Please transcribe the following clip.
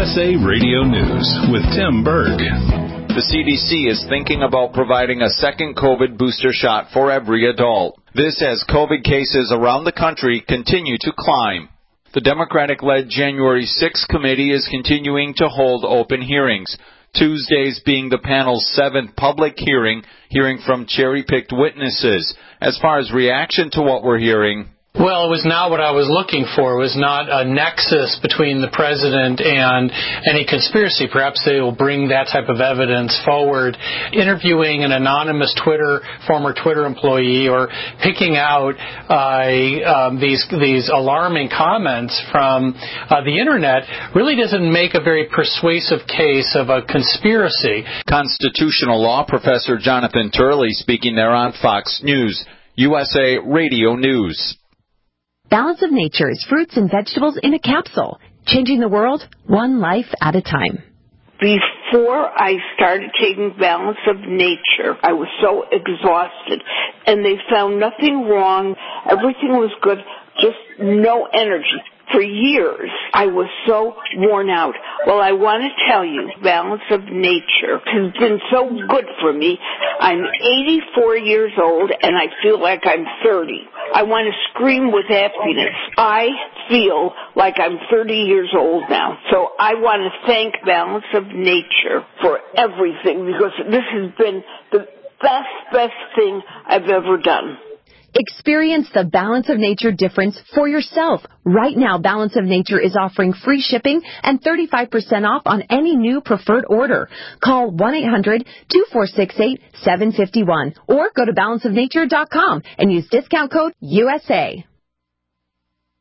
USA Radio News with Tim Berg. The CDC is thinking about providing a second COVID booster shot for every adult. This as COVID cases around the country continue to climb. The Democratic-led January 6th committee is continuing to hold open hearings, Tuesdays being the panel's 7th public hearing from cherry-picked witnesses. As far as reaction to what we're hearing, well, it was not what I was looking for. It was not a nexus between the president and any conspiracy. Perhaps they will bring that type of evidence forward. Interviewing an anonymous former Twitter employee or picking out these alarming comments from the Internet really doesn't make a very persuasive case of a conspiracy. Constitutional law professor Jonathan Turley speaking there on Fox News, USA Radio News. Balance of Nature is fruits and vegetables in a capsule, changing the world one life at a time. Before I started taking Balance of Nature, I was so exhausted, and they found nothing wrong. Everything was good, just no energy. For years, I was so worn out. Well, I want to tell you, Balance of Nature has been so good for me. I'm 84 years old, and I feel like I'm 30. I want to scream with happiness. I feel like I'm 30 years old now. So I want to thank Balance of Nature for everything, because this has been the best thing I've ever done. Experience the Balance of Nature difference for yourself. Right now, Balance of Nature is offering free shipping and 35% off on any new preferred order. Call 1-800-2468-751 or go to balanceofnature.com and use discount code USA.